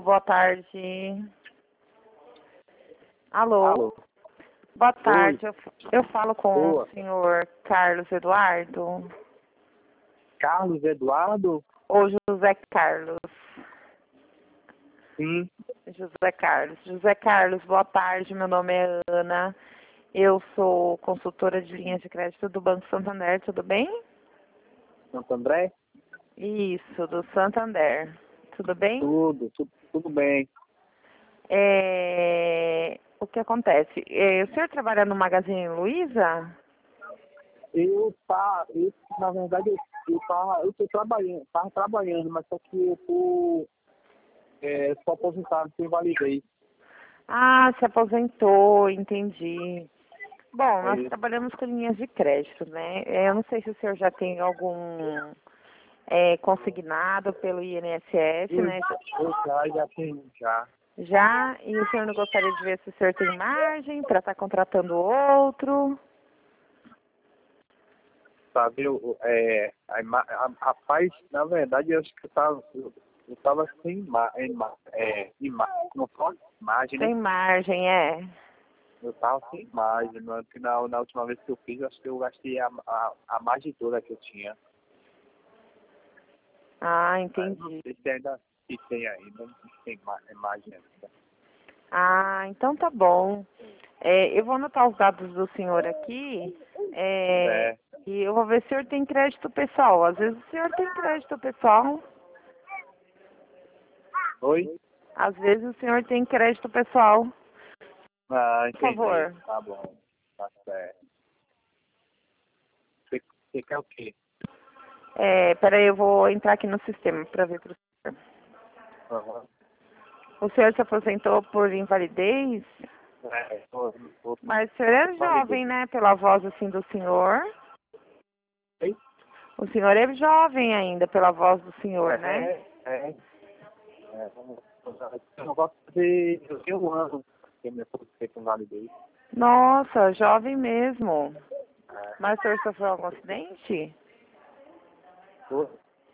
boa tarde. Alô? Alô. Boa Oi. tarde, eu falo com Boa. o senhor Carlos Eduardo Carlos Eduardo? ou José Carlos? Sim. José Carlos. José Carlos, boa tarde, meu nome é Ana. Eu sou consultora de linhas de crédito do Banco Santander, tudo bem? Santo André? Isso, do Santander. Tudo bem? Tudo bem. O que acontece? O senhor trabalha no Magazine Luiza? Na verdade, eu tô tava trabalhando, mas só que eu sou aposentado, sem validez. Ah, se aposentou, entendi. Bom, É nós isso. trabalhamos com linhas de crédito, né? Eu não sei se o senhor já tem algum consignado pelo INSS, né? Já tenho, já. Já, e o senhor não gostaria de ver se o senhor tem margem para estar contratando outro? Sabe, rapaz, na verdade, eu acho que eu tava sem imagem, né? Sem margem, é. Eu tava sem margem, porque na última vez que eu fiz, eu acho que eu gastei a margem toda que eu tinha. Ah, Aí eu não entendi. sei se ainda se tem ainda, não tem margem ainda. Ah, então tá bom. Eu vou anotar os dados do senhor aqui, É. e eu vou ver se o senhor tem crédito pessoal. Às vezes o senhor tem crédito pessoal, Oi? às vezes o senhor tem crédito pessoal. Ah, Por entendi. favor. Tá bom. Tá certo. Você quer o quê? Peraí, eu vou entrar aqui no sistema para ver para o senhor. Aham. O senhor se aposentou por invalidez? Tô Mas o senhor é validez. jovem, né? Pela voz assim do senhor. Oi? O senhor é jovem ainda, pela voz do senhor, né? Eu não gosto de fazer um ano que me aposentei com validez. Nossa, jovem mesmo. É. Mas o senhor sofreu algum acidente? Tô-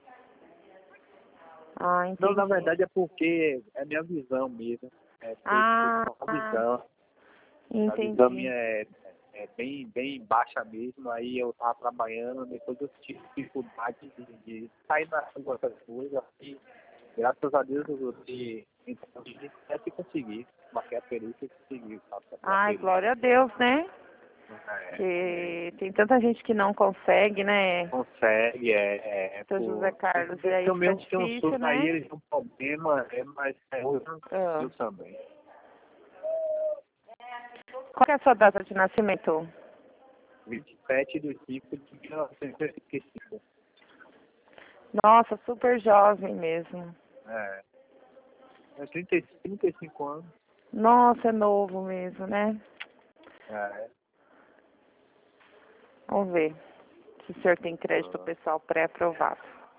Ah, Não, na entendi. verdade é porque é minha visão mesmo. Foi Ah, só a visão. A visão entendi. minha é bem baixa mesmo. Aí eu tava trabalhando, depois eu tive dificuldade de sair na rua, essas coisas. E graças a Deus eu até que consegui. Marquei a perícia e consegui passar pela Ai, perícia. glória a Deus, né? É. Que tem tanta gente que não consegue, né? Consegue, Seu José pô. Carlos, e Eu aí fica mesmo tenho um difícil, surto aí, né? eles têm um problema, mas outro Ah. eu também. Qual que é a sua data de nascimento? 27/5/1985. Nossa, super jovem mesmo. É. É 35 anos. Nossa, é novo mesmo, né? É. Vamos ver se o senhor tem crédito Ah. pessoal pré-aprovado.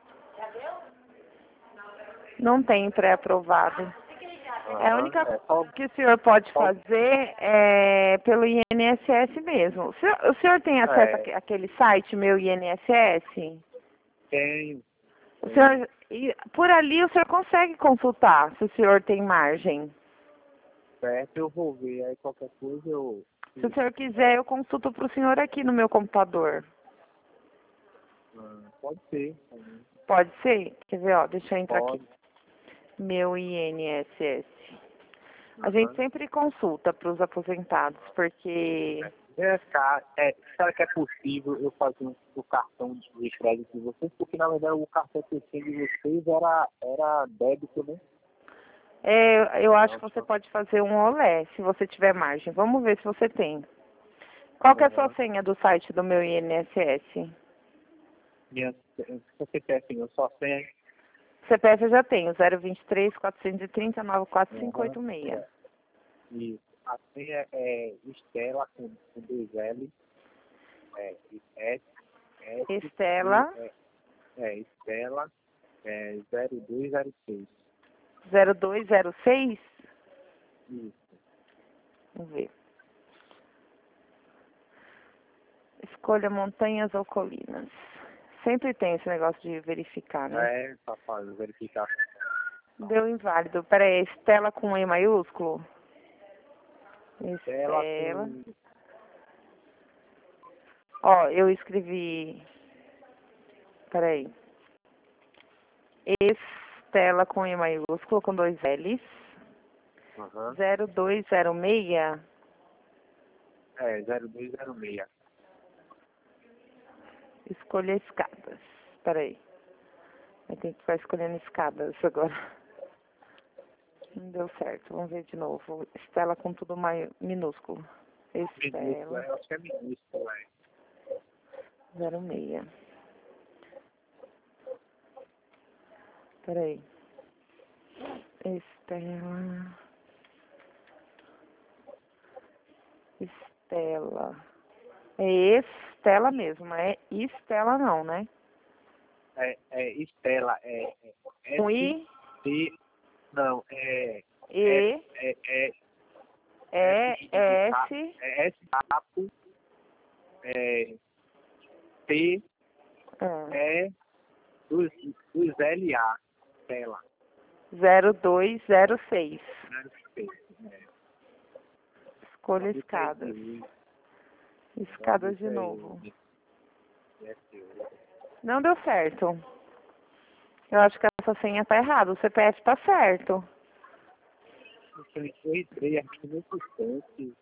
Não tem pré-aprovado. A Aham. única É só, coisa que o senhor pode só fazer é pelo INSS mesmo. O senhor tem acesso é, àquele site, meu INSS? tem, O tem senhor, por ali o senhor consegue consultar se o senhor tem margem. certo, eu vou ver. Aí qualquer coisa eu. Se o senhor quiser, eu consulto para o senhor aqui no meu computador. Pode ser. Pode ser? Quer ver, ó, deixa eu entrar aqui. Pode. Meu INSS. A gente Aham. sempre consulta para os aposentados, porque... Será que é possível eu fazer o cartão de crédito de vocês? Porque na verdade o cartão que eu tinha de vocês era débito, né? eu acho que você Nossa. pode fazer um olé, se você tiver margem. Vamos ver se você tem. Qual que é a sua Aham. senha do site do meu INSS? Se você quer assim, eu só tenho. CPF eu já tenho, 023 430 Aham. 94586. E a senha é Estela com 2L. S, S, Estela Estela 0206. 0206. Isso. Vamos ver. Escolha montanhas ou colinas. Sempre tem esse negócio de verificar, né? Para verificar. Deu inválido. Pera aí, Estela com E maiúsculo? Estela Estela. com... Ó, eu escrevi... Pera aí. Estela com E maiúsculo, com 2 L's. Aham. 0206. É, 0206. Escolha escadas. Pera aí. Eu tenho que ficar escolhendo escadas agora. Não deu certo. Vamos ver de novo. Estela com tudo minúsculo. Minúsculo, Estela eu acho que é minúsculo, 06. Peraí. Estela. Estela. É Estela mesmo, é Estela não, né? É Estela, Com I, S, não, E, S, S, sapo, T, E, dos L, A, Estela. 0206. É, Escolha escadas. Escadas de novo. Não deu certo. Eu acho que essa senha tá errada. O CPF tá certo. Eu entrei aqui no instante,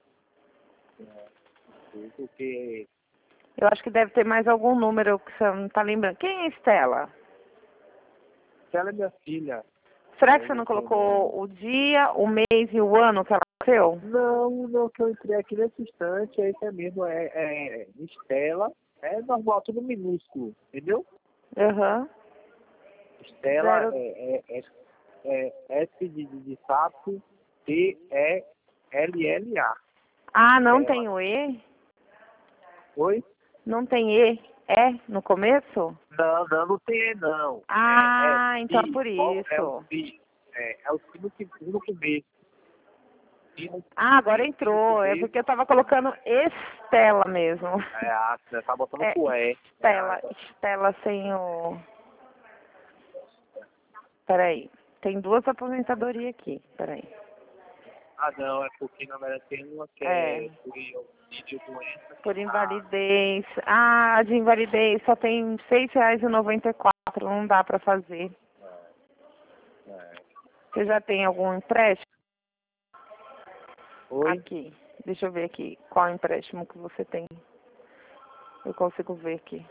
porque Eu acho que deve ter mais algum número que você não tá lembrando. Quem é Estela? ela é minha filha. Será que você não colocou o dia, o mês e o ano que ela nasceu? Não, que eu entrei aqui nesse instante, é isso mesmo, é Estela, é normal, tudo minúsculo, entendeu? Aham. Estela Zero... é S de sapo, T, E, L, L, A. Ah, não Estela. tem o E? Oi? Não tem E? É no começo? Não tem E, não. Ah, então é por É o isso. Si. É o Si no começo. Ah, agora entrou. É porque eu tava colocando Estela mesmo. Você tá botando É com E. Estela. Estela sem o... Peraí. Tem duas aposentadorias aqui. Peraí. Não, é porque na verdade tem uma que É. é por vídeo doença. Por invalidez. Ah, a de invalidez só tem R$ 6,94. Não dá pra fazer. Você já tem algum empréstimo? Oi? Aqui. Deixa eu ver aqui. Qual empréstimo que você tem? Eu consigo ver aqui.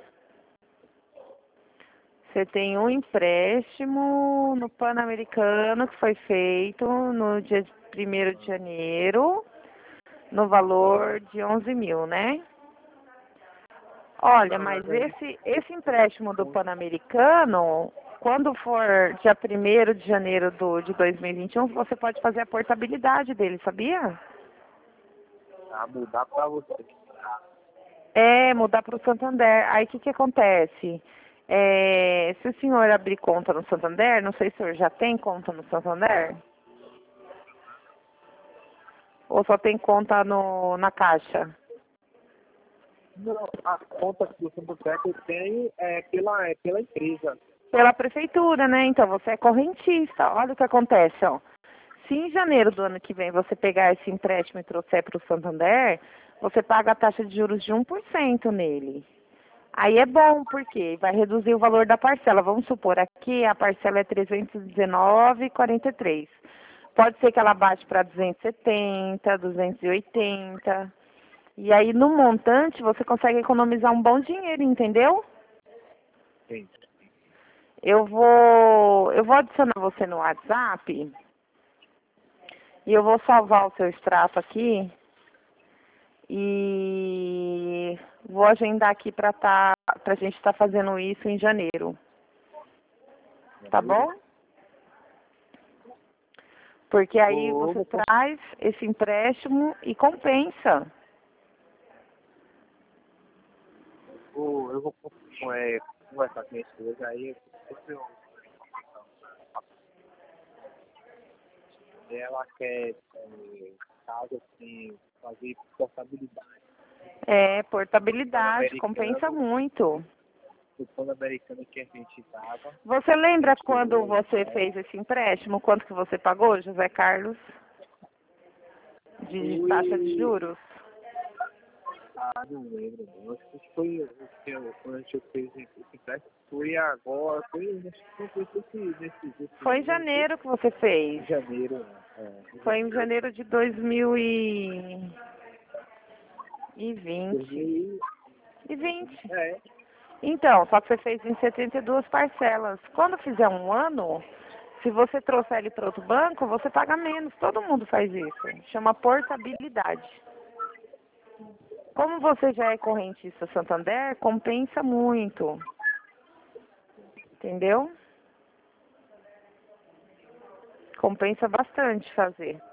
Você tem um empréstimo no Pan-Americano que foi feito no dia 1º de janeiro, no valor de 11 mil, né? Olha, mas esse empréstimo do Pan-Americano, quando for dia 1º de janeiro de 2021, você pode fazer a portabilidade dele, sabia? Mudar pra você. É, mudar para o Santander. Aí o que acontece? Se o senhor abrir conta no Santander, não sei se o senhor já tem conta no Santander? Ou só tem conta na Caixa? Não, a conta que você eu tenho é pela empresa. Pela prefeitura, né? Então você é correntista. Olha o que acontece, ó. Se em janeiro do ano que vem você pegar esse empréstimo e trouxer para o Santander, você paga a taxa de juros de 1% nele. Aí é bom, porque vai reduzir o valor da parcela. Vamos supor, aqui a parcela é 319,43. Pode ser que ela baixe para 270, 280. E aí, no montante, você consegue economizar um bom dinheiro, entendeu? Sim. Eu vou adicionar você no WhatsApp e eu vou salvar o seu extrato aqui e vou agendar aqui para a gente estar fazendo isso em janeiro. Tá bom? Porque aí você traz esse empréstimo e compensa. Eu vou conversar com minha esposa aí. Ela quer, caso assim, fazer portabilidade. É, portabilidade, compensa muito. do Pan-Americano que a gente dava. Você lembra quando você fez esse empréstimo? Quanto que você pagou, José Carlos? De taxa de juros? Ah, não lembro, não. Acho que foi quando a gente fez esse empréstimo. Foi agora, Foi em janeiro que você fez. Em janeiro, Foi em janeiro de 2020. Então, só que você fez em 72 parcelas. Quando fizer um ano, se você trouxer ele para outro banco, você paga menos. Todo mundo faz isso. Chama portabilidade. Como você já é correntista Santander, compensa muito. Entendeu? Compensa bastante fazer.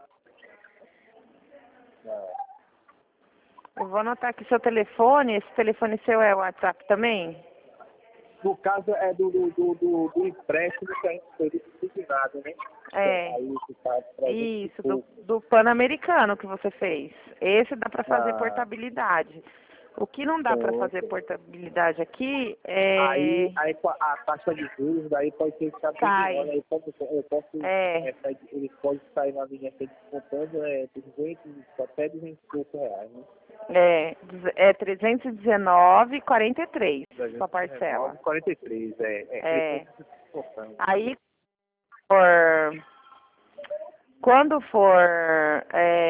Eu vou anotar aqui seu telefone. Esse telefone seu é o WhatsApp também? No caso é do empréstimo que a gente foi designado, né? É. Aí, tá, Isso, do Pan-Americano que você fez. Esse dá para fazer portabilidade. O que não dá para fazer portabilidade aqui é... Aí a taxa de juros daí pode ser que cai. aí ele pode sair na linha que descontando 200, até 200 e poucos reais, né? É 319,43 sua parcela. 43, Aí, quando for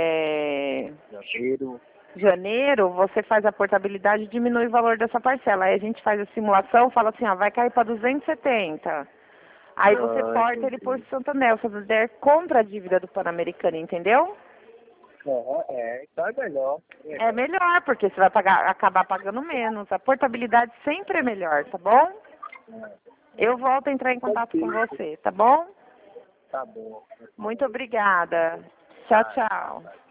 janeiro, você faz a portabilidade e diminui o valor dessa parcela. Aí a gente faz a simulação, fala assim, ó, vai cair para 270. Aí você porta ele por Santander. O Santander compra a dívida do Pan-Americano, entendeu? Então é melhor. É melhor, porque você vai acabar pagando menos. A portabilidade sempre é melhor, tá bom? Eu volto a entrar em contato com você, tá bom? Tá bom. Muito obrigada. Tchau, tchau.